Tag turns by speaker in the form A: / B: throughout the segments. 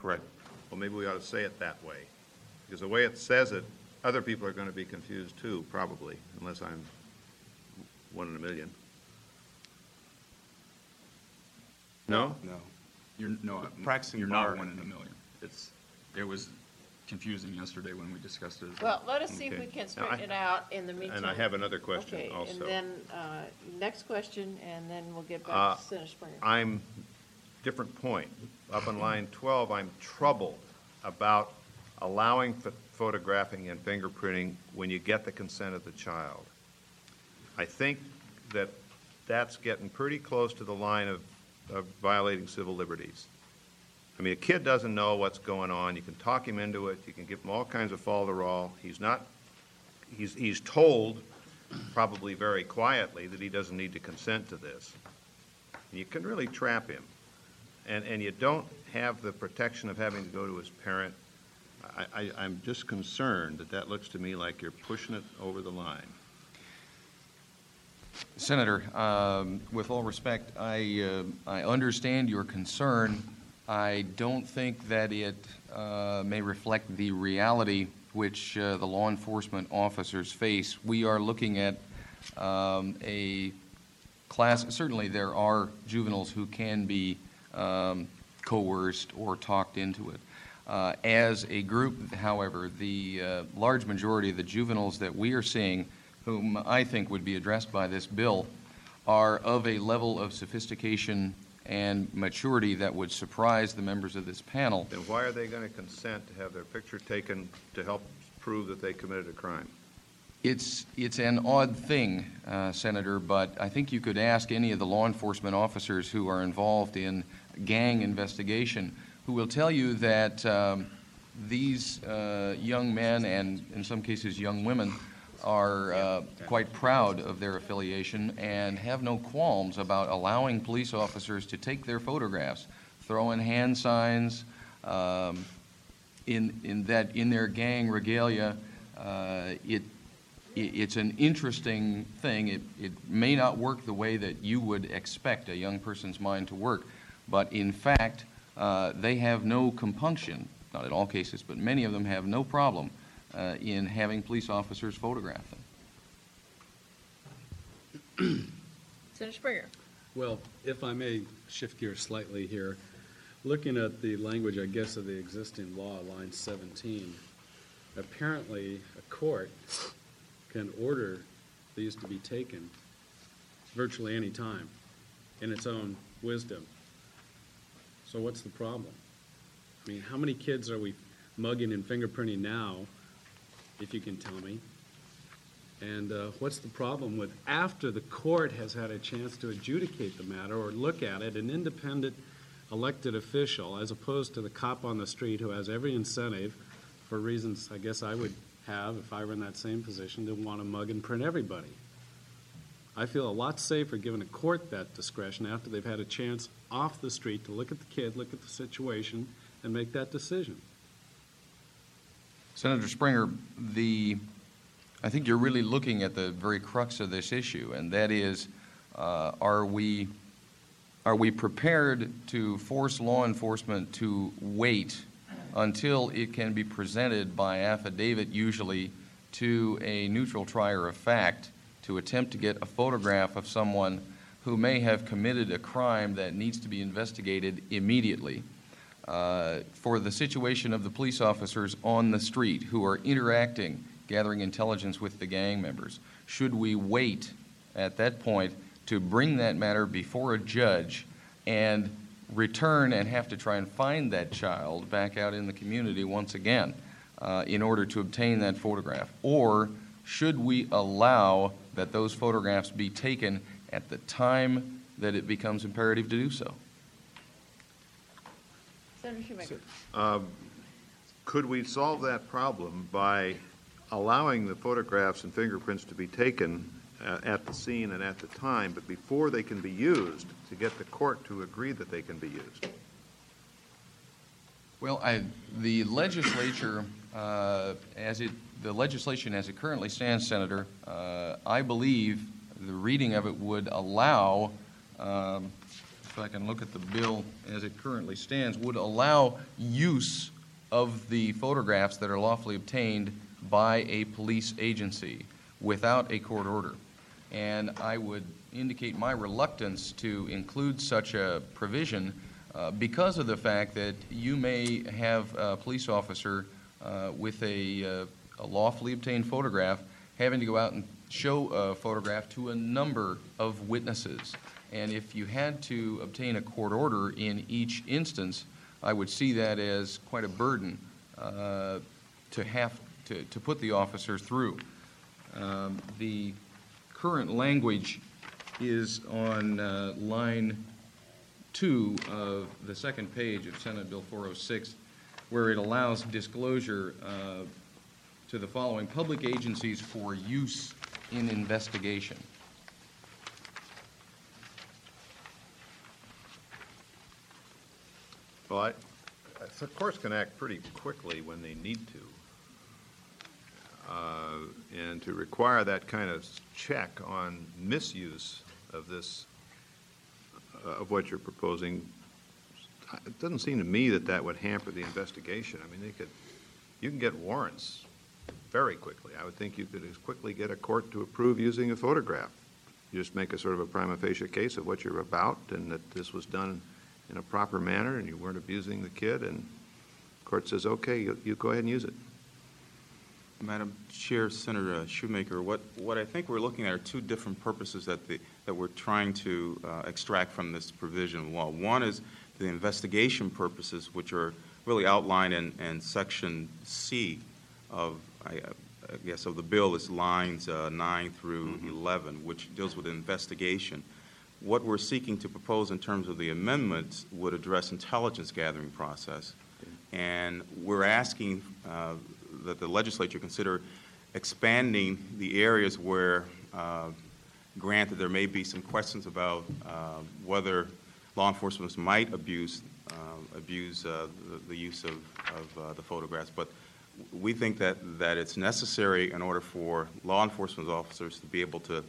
A: Correct. Well, maybe we ought to say it that way, because the way it says it, other people are going to be confused too, probably, unless I'm one in a million. No?
B: No.
C: You're
B: Practicing
C: not
B: bar.
C: 1 in a million. It was confusing yesterday when we discussed it.
D: Well, let us see if
A: Okay.
D: we can
A: Now,
D: straighten it out in the meantime.
A: And I have another question
D: Okay,
A: also.
D: and then, next question, and then we'll get back to Senator Springer.
A: I'm, different point. Up on line 12, I'm troubled about allowing photographing and fingerprinting when you get the consent of the child. I think that that's getting pretty close to the line of violating civil liberties. I mean, a kid doesn't know what's going on. You can talk him into it. You can give him all kinds of falderall. He's told, probably very quietly, that he doesn't need to consent to this. And you can really trap him. And you don't have the protection of having to go to his parent. I'm just concerned that looks to me like you're pushing it over the line.
E: Senator, with all respect, I understand your concern. I don't think that it may reflect the reality which the law enforcement officers face. We are looking at a class. Certainly there are juveniles who can be coerced or talked into it. As a group, however, the large majority of the juveniles that we are seeing, whom I think would be addressed by this bill, are of a level of sophistication and maturity that would surprise the members of this panel.
A: Then why are they going to consent to have their picture taken to help prove that they committed a crime?
E: It's an odd thing, Senator, but I think you could ask any of the law enforcement officers who are involved in gang investigation who will tell you that these young men and in some cases young women are quite proud of their affiliation and have no qualms about allowing police officers to take their photographs, throw in hand signs, in their gang regalia. It's an interesting thing. It may not work the way that you would expect a young person's mind to work, but in fact, they have no compunction, not in all cases, but many of them have no problem in having police officers photograph them.
D: Senator Springer.
B: Well, if I may shift gears slightly here, looking at the language, I guess, of the existing law, line 17, apparently a court can order these to be taken virtually any time in its own wisdom. So what's the problem? I mean, how many kids are we mugging and fingerprinting now, if you can tell me? And what's the problem with, after the court has had a chance to adjudicate the matter or look at it, an independent elected official, as opposed to the cop on the street who has every incentive, for reasons I guess I would have if I were in that same position, to want to mug and print everybody. I feel a lot safer giving a court that discretion after they've had a chance off the street to look at the kid, look at the situation, and make that decision.
E: Senator Springer, I think you're really looking at the very crux of this issue, and that is, are we prepared to force law enforcement to wait until it can be presented by affidavit, usually, to a neutral trier of fact, to attempt to get a photograph of someone who may have committed a crime that needs to be investigated immediately? For the situation of the police officers on the street who are interacting, gathering intelligence with the gang members, should we wait at that point to bring that matter before a judge and return and have to try and find that child back out in the community once again in order to obtain that photograph? Or should we allow that those photographs be taken at the time that it becomes imperative to do so?
D: Senator Shoemaker.
A: Could we solve that problem by allowing the photographs and fingerprints to be taken at the scene and at the time, but before they can be used, to get the court to agree that they can be used?
E: Well, the legislature, the legislation as it currently stands, Senator, I believe the reading of it would allow if I can look at the bill as it currently stands, would allow use of the photographs that are lawfully obtained by a police agency without a court order. And I would indicate my reluctance to include such a provision because of the fact that you may have a police officer with a lawfully obtained photograph having to go out and show a photograph to a number of witnesses. And if you had to obtain a court order in each instance, I would see that as quite a burden to have to put the officer through. The current language is on line 2 of the second page of Senate Bill 406, where it allows disclosure to the following public agencies for use in investigation.
A: Well, the courts can act pretty quickly when they need to. And to require that kind of check on misuse of this, of what you're proposing, it doesn't seem to me that that would hamper the investigation. I mean, you can get warrants very quickly. I would think you could as quickly get a court to approve using a photograph. You just make a sort of a prima facie case of what you're about and that this was done in a proper manner and you weren't abusing the kid, and the court says, okay, you go ahead and use it.
F: Madam Chair, Senator Shoemaker, what I think we're looking at are two different purposes that we're trying to extract from this provision of law. One is the investigation purposes, which are really outlined in Section C of, I guess, of the bill. Is lines 9 through 11, which deals with investigation. What we're seeking to propose in terms of the amendments would address intelligence gathering process, and we're asking that the legislature consider expanding the areas where, granted, there may be some questions about whether law enforcement might abuse the use of the photographs, but we think that it's necessary in order for law enforcement officers to be able to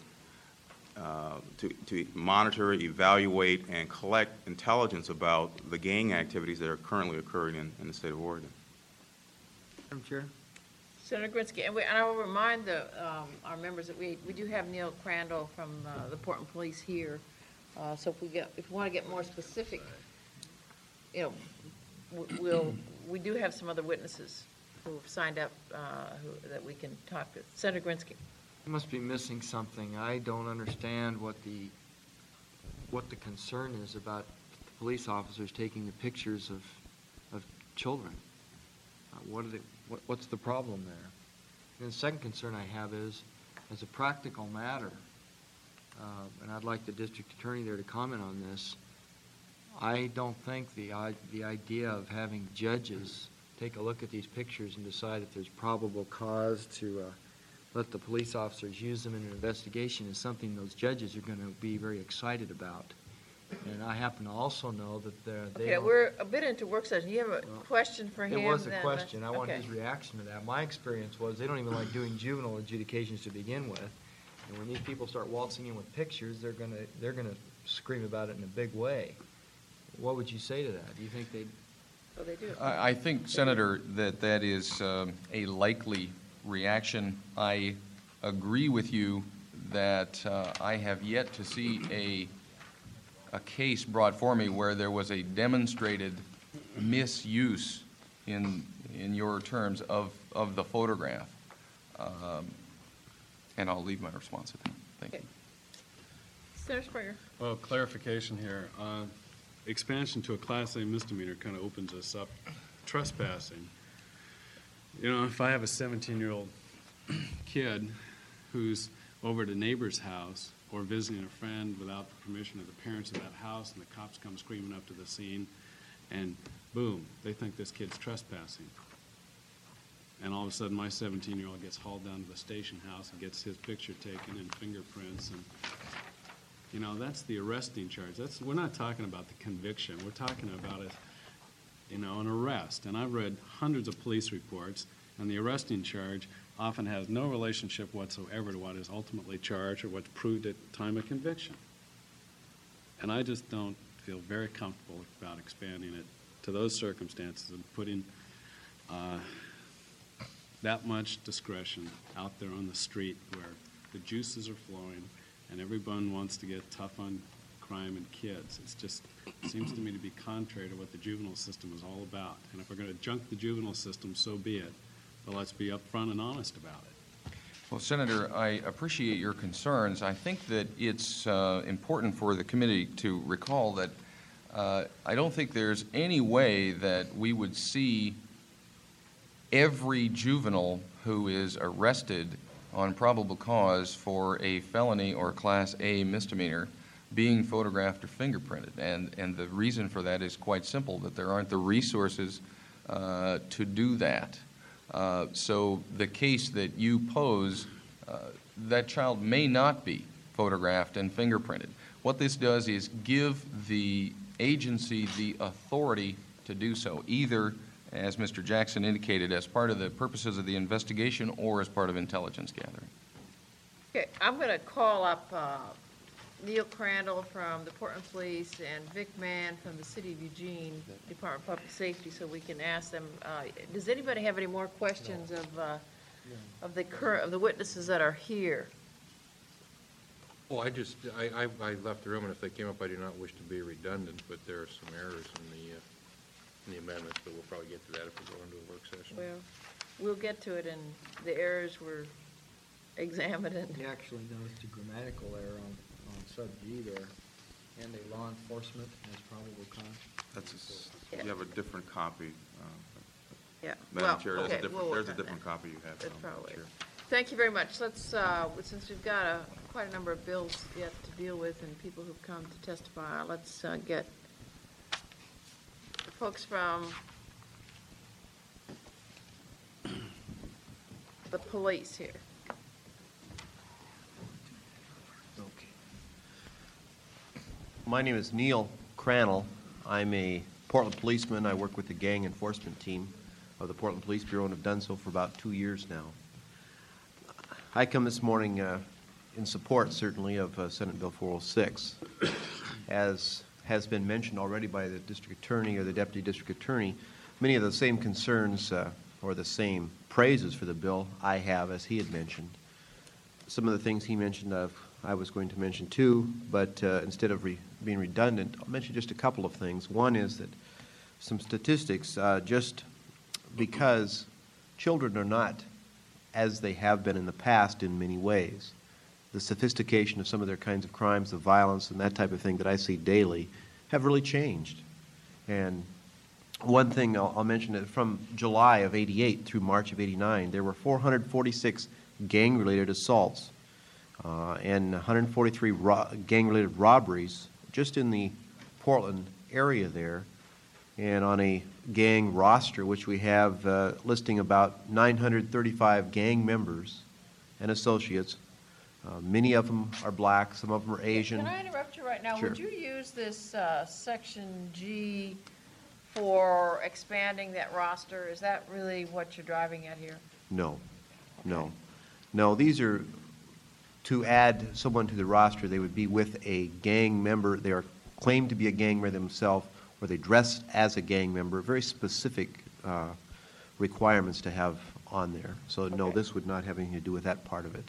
F: monitor, evaluate, and collect intelligence about the gang activities that are currently occurring in the state of Oregon.
G: Madam Chair?
D: Senator Grinsky, and I will remind our members that we do have Neil Crandall from the Portland Police here. So if we want to get more specific, we do have some other witnesses who have signed up that we can talk to. Senator Grinsky.
G: You must be missing something. I don't understand what the concern is about the police officers taking the pictures of children. What's the problem there? And the second concern I have is, as a practical matter, and I'd like the district attorney there to comment on this, I don't think the idea of having judges take a look at these pictures and decide if there's probable cause to let the police officers use them in an investigation is something those judges are going to be very excited about. And I happen to also know that
D: Okay, we're a bit into work session. You have a question for him?
G: It was a
D: then?
G: question. I want
D: Okay.
G: his reaction to that. My experience was they don't even like doing juvenile adjudications to begin with. And when these people start waltzing in with pictures, they're gonna scream about it in a big way. What would you say to that? Do you think they'd...
D: Oh, they do.
E: I think, Senator, that is a likely reaction. I agree with you that I have yet to see a case brought for me where there was a demonstrated misuse, in your terms, of the photograph. And I'll leave my response at that. Thank you.
D: Senator Springer.
B: Well, clarification here. Expansion to a Class A misdemeanor kind of opens us up. Trespassing. If I have a 17-year-old kid who's over at a neighbor's house or visiting a friend without the permission of the parents of that house, and the cops come screaming up to the scene, and boom, they think this kid's trespassing. And all of a sudden, my 17-year-old gets hauled down to the station house and gets his picture taken and fingerprints. And, that's the arresting charge. We're not talking about the conviction. We're talking about an arrest. And I've read hundreds of police reports, and the arresting charge often has no relationship whatsoever to what is ultimately charged or what's proved at time of conviction. And I just don't feel very comfortable about expanding it to those circumstances and putting that much discretion out there on the street where the juices are flowing and everyone wants to get tough on crime and kids. It's just, it seems to me to be contrary to what the juvenile system is all about. And if we're going to junk the juvenile system, so be it. But let's be upfront and honest about it.
E: Well, Senator, I appreciate your concerns. I think that it's important for the committee to recall that I don't think there's any way that we would see every juvenile who is arrested on probable cause for a felony or Class A misdemeanor being photographed or fingerprinted. And the reason for that is quite simple, that there aren't the resources to do that. So the case that you pose, that child may not be photographed and fingerprinted. What this does is give the agency the authority to do so, either, as Mr. Jackson indicated, as part of the purposes of the investigation or as part of intelligence gathering.
D: Okay, I'm going to call up Neil Crandall from the Portland Police and Vic Mann from the City of Eugene Department of Public Safety so we can ask them. Does anybody have any more questions of the witnesses that are here?
H: Well, I left the room, and if they came up, I do not wish to be redundant, but there are some errors in the amendments, but we'll probably get to that if we go into a work session.
D: Well, we'll get to it, and the errors were examined. And
G: He actually noticed a grammatical error on sub G there, and a law enforcement as probable cause.
F: You have a different copy.
D: yeah,
F: Madam Chair,
D: okay,
F: there's
D: we'll
F: a
D: work on
F: different
D: that.
F: copy you have.
D: That's
F: Madam
D: probably.
F: Chair.
D: Thank you very much. Let's, since we've got quite a number of bills yet to deal with and people who've come to testify, let's get the folks from the police here.
I: Okay. My name is Neil Crannell. I'm a Portland policeman. I work with the gang enforcement team of the Portland Police Bureau and have done so for about 2 years now. I come this morning in support, certainly, of Senate Bill 406. As has been mentioned already by the district attorney or the deputy district attorney, many of the same concerns or the same praises for the bill I have, as he had mentioned. Some of the things he mentioned I was going to mention too, but instead of being redundant, I'll mention just a couple of things. One is that some statistics, just because children are not as they have been in the past in many ways. The sophistication of some of their kinds of crimes, the violence and that type of thing that I see daily have really changed. And one thing I'll mention is from July of '88 through March of '89, there were 446 gang-related assaults and 143 gang-related robberies just in the Portland area there. And on a gang roster, which we have listing about 935 gang members and associates. Many of them are black, some of them are Asian.
D: Can I interrupt you right now?
I: Sure.
D: Would you use this section G for expanding that roster? Is that really what you're driving at here?
I: No, no. These are to add someone to the roster. They would be with a gang member. They are claimed to be a gang member themselves, or they dress as a gang member. Very specific requirements to have on there. So no,
D: Okay.
I: this would not have anything to do with that part of it.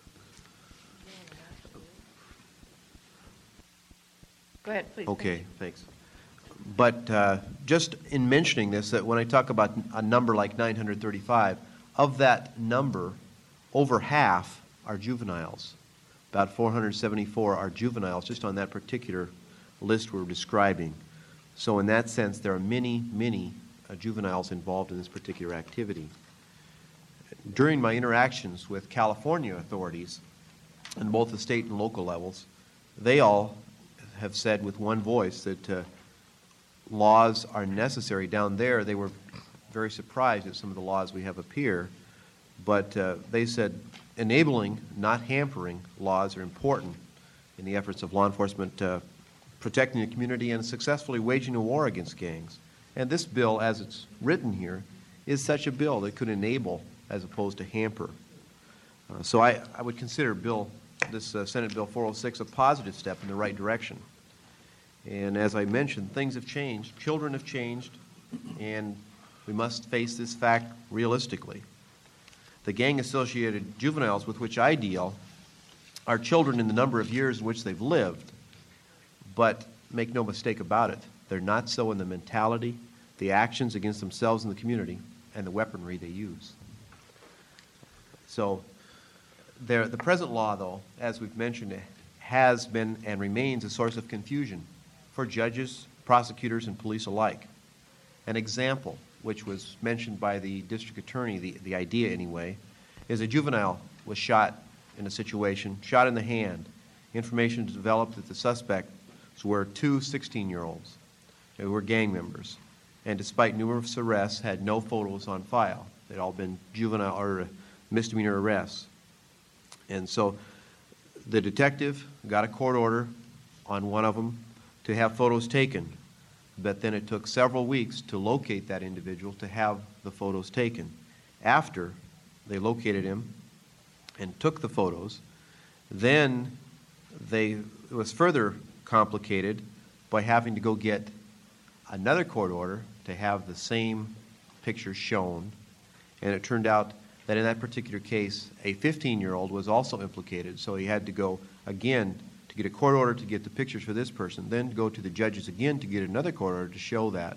D: Go ahead, please.
I: Okay, thanks. But just in mentioning this, that when I talk about a number like 935, of that number, over half are juveniles. About 474 are juveniles, just on that particular list we're describing. So in that sense, there are many, many juveniles involved in this particular activity. During my interactions with California authorities, on both the state and local levels, they all have said with one voice that laws are necessary. Down there, they were very surprised at some of the laws we have up here, but they said enabling, not hampering, laws are important in the efforts of law enforcement protecting the community and successfully waging a war against gangs. And this bill, as it's written here, is such a bill that could enable as opposed to hamper. So I would consider this Senate Bill 406 a positive step in the right direction. And as I mentioned, things have changed, children have changed, and we must face this fact realistically. The gang-associated juveniles with which I deal are children in the number of years in which they've lived, but make no mistake about it, they're not so in the mentality, the actions against themselves and the community, and the weaponry they use. So the present law, though, as we've mentioned, has been and remains a source of confusion for judges, prosecutors, and police alike. An example, which was mentioned by the district attorney, the idea anyway, is a juvenile was shot in a situation, shot in the hand. Information developed that the suspects were two 16-year-olds who were gang members, and despite numerous arrests, had no photos on file. They'd all been juvenile or misdemeanor arrests. And so the detective got a court order on one of them to have photos taken, but then it took several weeks to locate that individual to have the photos taken. After they located him and took the photos, then it was further complicated by having to go get another court order to have the same picture shown. And it turned out that in that particular case, a 15-year-old was also implicated, so he had to go again to get a court order to get the pictures for this person, then go to the judges again to get another court order to show that.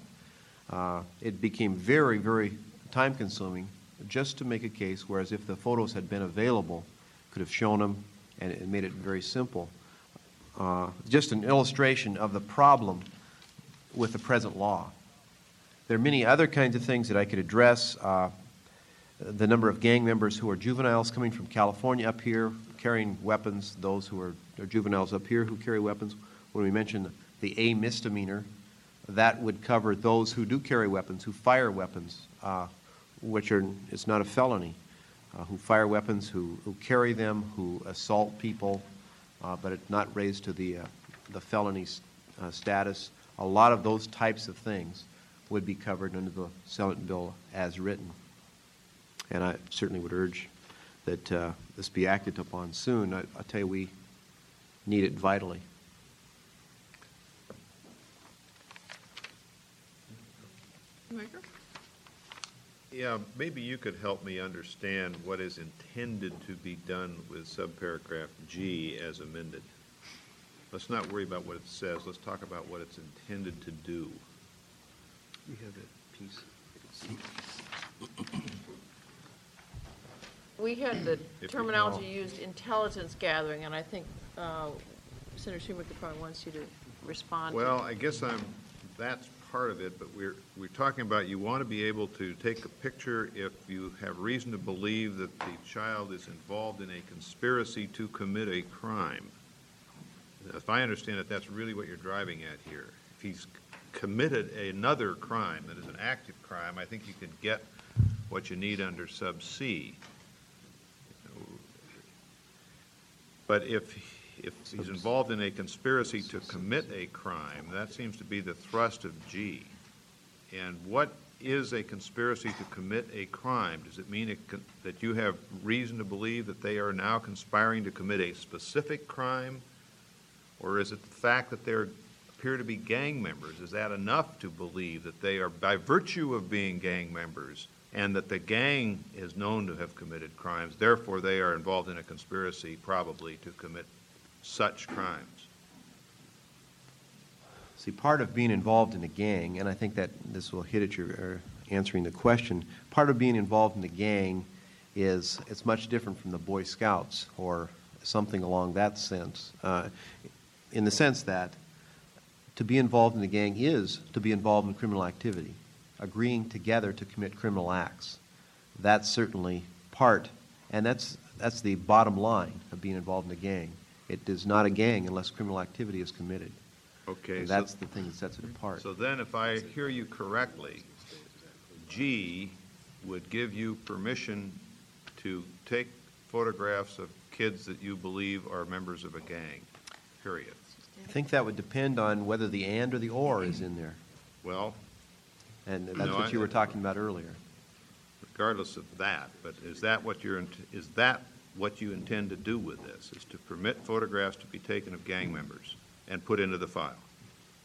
I: It became very, very time-consuming just to make a case, whereas if the photos had been available, could have shown them, and it made it very simple. Just an illustration of the problem with the present law. There are many other kinds of things that I could address. The number of gang members who are juveniles coming from California up here carrying weapons, those who are juveniles up here who carry weapons. When we mention the A misdemeanor, that would cover those who do carry weapons, who fire weapons, it's not a felony, who fire weapons, who carry them, who assault people, but it's not raised to the felony status. A lot of those types of things would be covered under the Senate bill as written. And I certainly would urge that this be acted upon soon. I tell you, we need it vitally.
A: Yeah, maybe you could help me understand what is intended to be done with subparagraph G as amended. Let's not worry about what it says. Let's talk about what it's intended to do.
I: We have that piece.
D: We had the
A: you
D: terminology
A: know.
D: used, intelligence gathering, and I think Senator Schumacher probably wants you to respond.
A: Well, I guess that's part of it, but we're talking about you want to be able to take a picture if you have reason to believe that the child is involved in a conspiracy to commit a crime. If I understand it, that's really what you're driving at here. If he's committed another crime that is an active crime, I think you can get what you need under sub C. But if he's involved in a conspiracy to commit a crime, that seems to be the thrust of G. And what is a conspiracy to commit a crime? Does it mean that you have reason to believe that they are now conspiring to commit a specific crime? Or is it the fact that they appear to be gang members? Is that enough to believe that they are, by virtue of being gang members, and that the gang is known to have committed crimes, therefore they are involved in a conspiracy probably to commit such crimes?
I: See, part of being involved in a gang, and I think that this will hit at your answering the question, part of being involved in the gang is it's much different from the Boy Scouts or something along that sense, in the sense that to be involved in the gang is to be involved in criminal activity, agreeing together to commit criminal acts. That's certainly part, and that's the bottom line of being involved in a gang. It is not a gang unless criminal activity is committed.
A: Okay.
I: And that's the thing that sets it apart.
A: So then if I hear you correctly, G would give you permission to take photographs of kids that you believe are members of a gang, period.
I: I think that would depend on whether the and or the or is in there.
A: Well,
I: And that's
A: No,
I: what you were talking about earlier.
A: regardless of that, but is that what you intend to do with this, is to permit photographs to be taken of gang members and put into the file?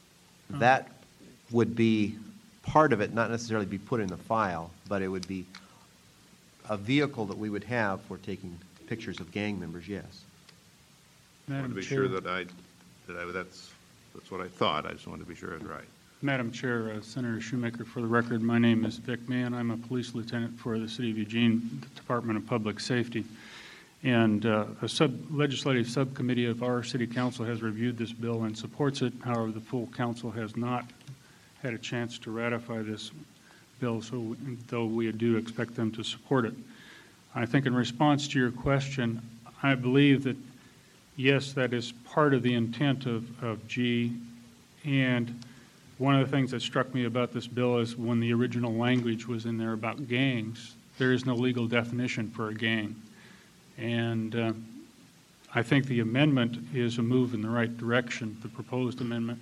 I: That would be part of it, not necessarily be put in the file, but it would be a vehicle that we would have for taking pictures of gang members, yes.
A: I want to be sure that's what I thought. I just wanted to be sure I was right.
J: Madam Chair, Senator Shoemaker, for the record, my name is Vic Mann. I'm a police lieutenant for the City of Eugene Department of Public Safety. And a legislative subcommittee of our city council has reviewed this bill and supports it. However, the full council has not had a chance to ratify this bill, so though we do expect them to support it. I think in response to your question, I believe that, yes, that is part of the intent of G. And one of the things that struck me about this bill is when the original language was in there about gangs, there is no legal definition for a gang. And I think the amendment is a move in the right direction, the proposed amendment.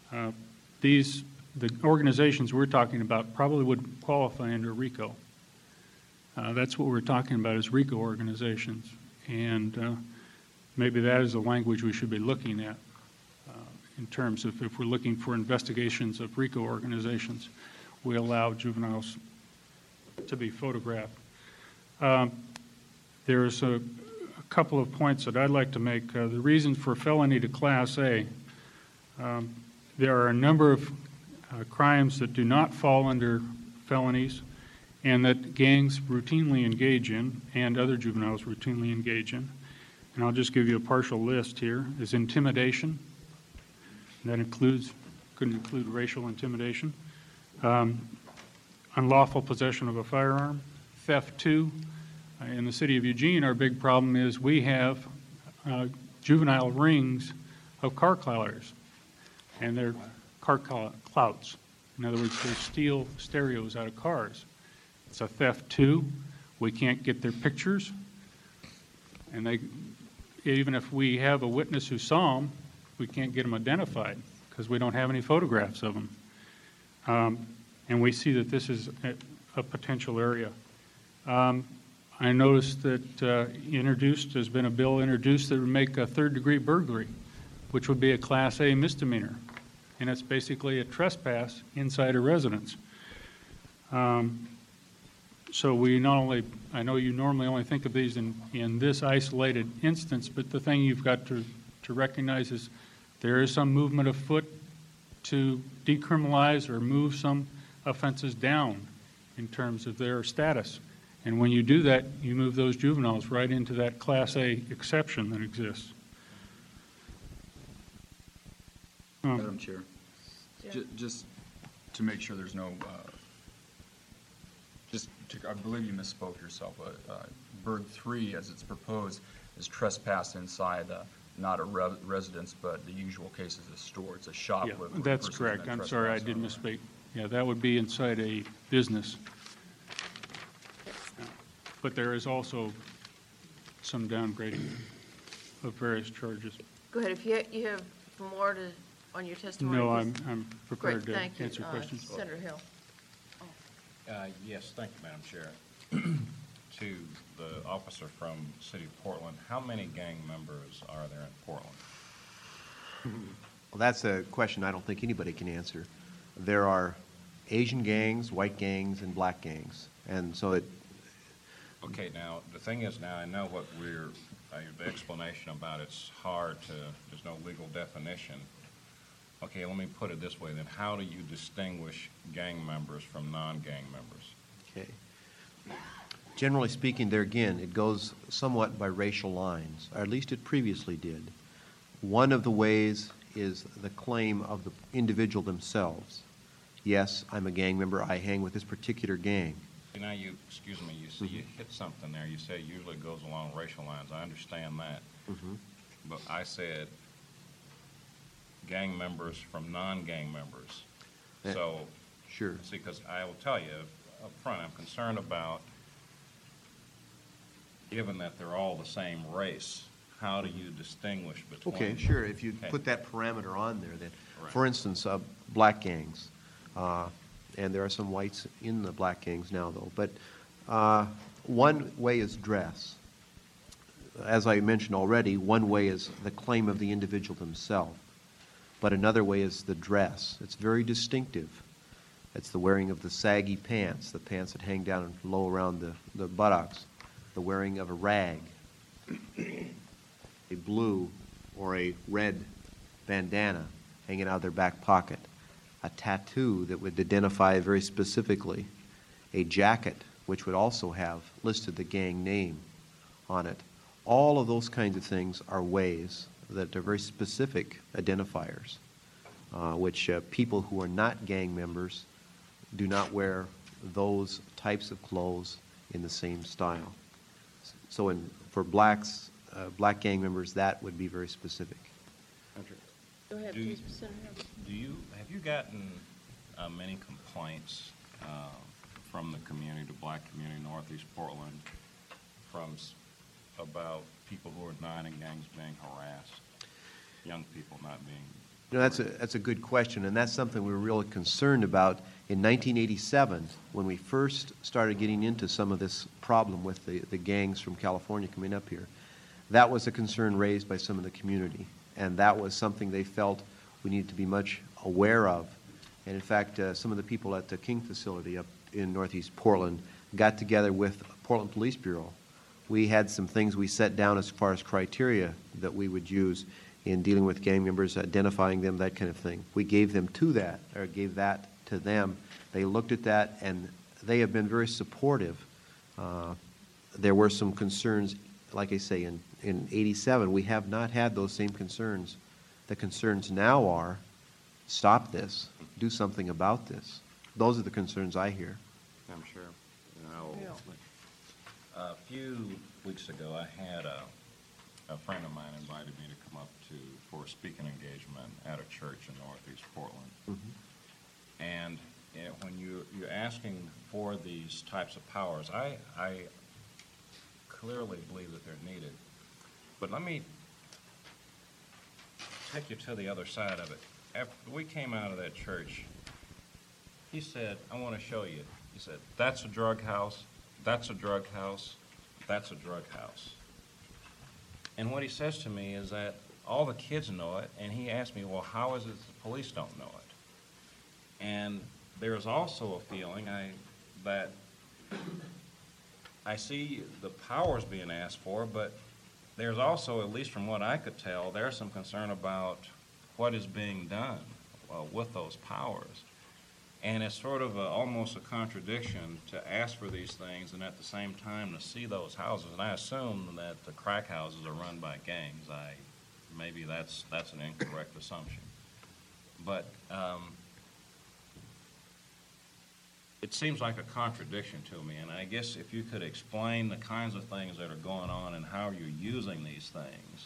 J: The organizations we're talking about probably would qualify under RICO. That's what we're talking about is RICO organizations. And maybe that is the language we should be looking at in terms of if we're looking for investigations of RICO organizations, we allow juveniles to be photographed. There's a couple of points that I'd like to make. The reason for felony to Class A, there are a number of crimes that do not fall under felonies and that gangs routinely engage in and other juveniles routinely engage in. And I'll just give you a partial list here. Is intimidation. That could include racial intimidation. Unlawful possession of a firearm. Theft 2. In the city of Eugene, our big problem is we have juvenile rings of car clouders, and they're car clouts. In other words, they steal stereos out of cars. It's a theft 2. We can't get their pictures, and even if we have a witness who saw them, we can't get them identified because we don't have any photographs of them. And we see that this is a potential area. I noticed that there's been a bill introduced that would make a third-degree burglary, which would be a Class A misdemeanor. And it's basically a trespass inside a residence. So we not only, I know you normally only think of these in this isolated instance, but the thing you've got to recognize is there is some movement afoot to decriminalize or move some offenses down in terms of their status. And when you do that, you move those juveniles right into that Class A exception that exists.
C: Madam Chair, just to make sure there's no, I believe you misspoke yourself. Burg 3, as it's proposed, is trespass inside not a residence, but the usual case is a store. It's a shop.
J: Yeah,
C: where
J: that's
C: a person
J: correct.
C: can
J: I'm sorry, I did misspeak. Yeah, that would be inside a business. But there is also some downgrading of various charges.
D: Go ahead, if you have more on your testimony.
J: No,
D: please.
J: I'm prepared
D: Great,
J: to
D: thank you.
J: answer questions.
D: Senator Hill.
K: Yes, thank you, Madam Chair. To the officer from City of Portland, how many gang members are there in Portland?
I: Well, that's a question I don't think anybody can answer. There are Asian gangs, white gangs, and black gangs. And so
K: Okay, now, the thing is now, I know what the explanation about it's hard to, there's no legal definition. Okay, let me put it this way then. How do you distinguish gang members from non-gang members?
I: Okay. Generally speaking, there again, it goes somewhat by racial lines, or at least it previously did. One of the ways is the claim of the individual themselves. Yes, I'm a gang member. I hang with this particular gang.
K: Now you, excuse me, you see you hit something there. You say it usually goes along racial lines. I understand that. But I said gang members from non-gang members. So,
I: sure.
K: See, because I will tell you up front, I'm concerned about, given that they're all the same race, how do you distinguish between
I: Okay,
K: them?
I: sure. If you put that parameter on there, then, for instance, black gangs, and there are some whites in the black gangs now, though. But one way is dress. As I mentioned already, one way is the claim of the individual themselves. But another way is the dress. It's very distinctive. It's the wearing of the saggy pants, the pants that hang down low around the buttocks, the wearing of a rag, a blue or a red bandana hanging out of their back pocket, a tattoo that would identify very specifically, a jacket which would also have listed the gang name on it. All of those kinds of things are ways that are very specific identifiers, which people who are not gang members do not wear those types of clothes in the same style. So for blacks, black gang members, that would be very specific.
D: Go ahead,
K: Do you-
D: please, Senator.
K: Have you gotten many complaints from the community, the black community, Northeast Portland, about people who are not in gangs being harassed, young people not being?
I: You know, that's a good question, and that's something we were really concerned about in 1987 when we first started getting into some of this problem with the gangs from California coming up here. That was a concern raised by some of the community, and that was something they felt we needed to be much aware of. And in fact, some of the people at the King facility up in Northeast Portland got together with Portland Police Bureau. We had some things we set down as far as criteria that we would use in dealing with gang members, identifying them, that kind of thing. We gave them gave that to them. They looked at that, and they have been very supportive. There were some concerns, like I say, in 87. We have not had those same concerns. The concerns now are, stop this, do something about this. Those are the concerns I hear.
K: I'm sure. A few weeks ago, I had a friend of mine invited me to come up for a speaking engagement at a church in Northeast Portland.
I: Mm-hmm.
K: And when you're asking for these types of powers, I clearly believe that they're needed. But let me take you to the other side of it. After we came out of that church, he said, I want to show you. He said, that's a drug house, that's a drug house, that's a drug house. And what he says to me is that all the kids know it, and he asked me, well, how is it the police don't know it? And there is also a feeling that I see the powers being asked for, but there's also, at least from what I could tell, there's some concern about what is being done with those powers. And it's sort of almost a contradiction to ask for these things and at the same time to see those houses. And I assume that the crack houses are run by gangs. Maybe that's an incorrect assumption. But it seems like a contradiction to me. And I guess if you could explain the kinds of things that are going on and how you're using these things,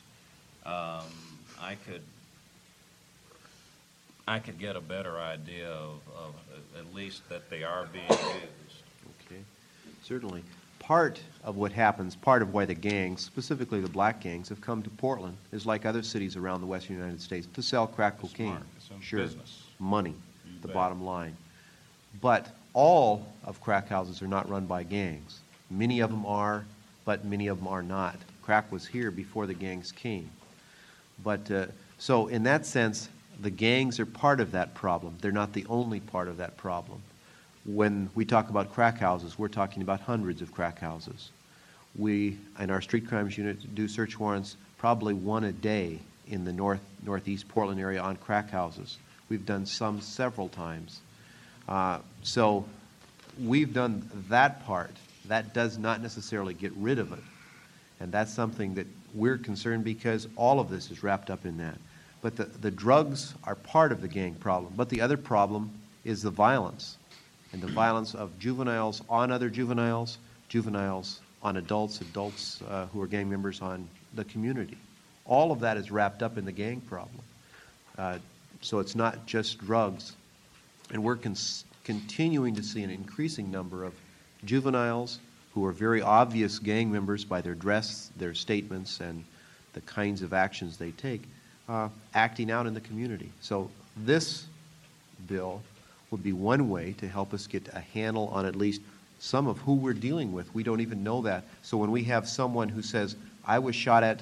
K: I could get a better idea of at least that they are being used.
I: Okay, certainly. Part of what happens, part of why the gangs, specifically the black gangs, have come to Portland is like other cities around the western United States, to sell crack
K: It's
I: cocaine.
K: smart. It's in
I: Sure,
K: business.
I: money,
K: You
I: the
K: bet.
I: bottom line. But all of crack houses are not run by gangs. Many of them are, but many of them are not. Crack was here before the gangs came. But so in that sense, the gangs are part of that problem. They're not the only part of that problem. When we talk about crack houses, we're talking about hundreds of crack houses. We, in our street crimes unit, do search warrants probably one a day in the northeast Portland area on crack houses. We've done some several times. So we've done that part. That does not necessarily get rid of it. And that's something that we're concerned because all of this is wrapped up in that. But the drugs are part of the gang problem. But the other problem is the violence. And the violence of juveniles on other juveniles, juveniles on adults, adults who are gang members on the community. All of that is wrapped up in the gang problem. So it's not just drugs. And we're continuing to see an increasing number of juveniles who are very obvious gang members by their dress, their statements, and the kinds of actions they take, acting out in the community. So this bill would be one way to help us get a handle on at least some of who we're dealing with. We don't even know that. So when we have someone who says, I was shot at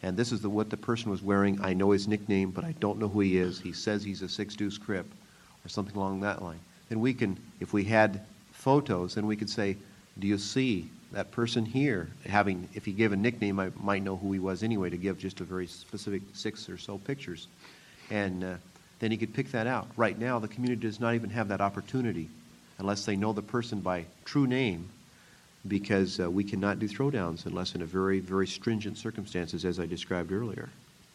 I: and this is what the person was wearing. I know his nickname, but I don't know who he is. He says he's a 6 Deuce Crip, or something along that line. Then we can, if we had photos, then we could say, do you see that person here? If he gave a nickname, I might know who he was anyway, to give just a very specific 6 or so pictures. And then he could pick that out. Right now, the community does not even have that opportunity unless they know the person by true name, because we cannot do throwdowns unless in a very, very stringent circumstances, as I described earlier.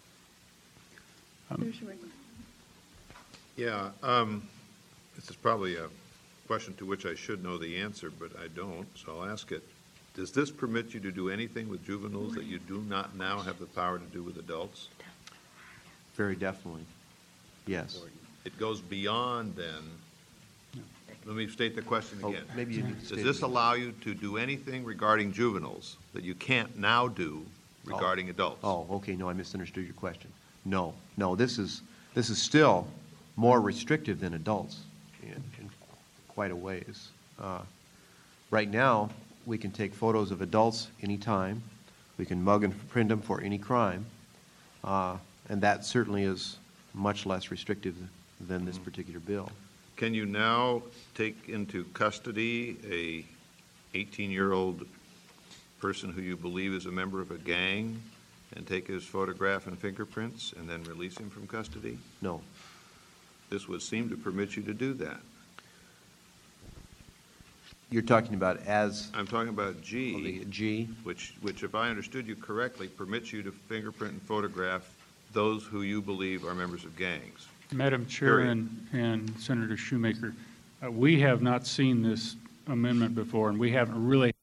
A: Yeah, this is probably a question to which I should know the answer, but I don't, so I'll ask it. Does this permit you to do anything with juveniles that you do not now have the power to do with adults?
I: Very definitely. Yes.
A: It goes beyond then. Let me state the question
I: Oh,
A: again.
I: maybe you need to state
A: Does
I: it
A: this
I: again.
A: allow you to do anything regarding juveniles that you can't now do regarding adults?
I: Oh, okay, no, I misunderstood your question. No, this is still more restrictive than adults in quite a ways. Right now, we can take photos of adults anytime. We can mug and print them for any crime. And that certainly is much less restrictive than this particular bill.
A: Can you now take into custody a 18-year-old person who you believe is a member of a gang and take his photograph and fingerprints and then release him from custody?
I: No.
A: This would seem to permit you to do that.
I: You're talking about as
A: I'm talking about G,
I: the G?
A: which, if I understood you correctly, permits you to fingerprint and photograph those who you believe are members of gangs.
J: Madam Chair
A: Period.
J: and Senator Shoemaker, we have not seen this amendment before, and we haven't really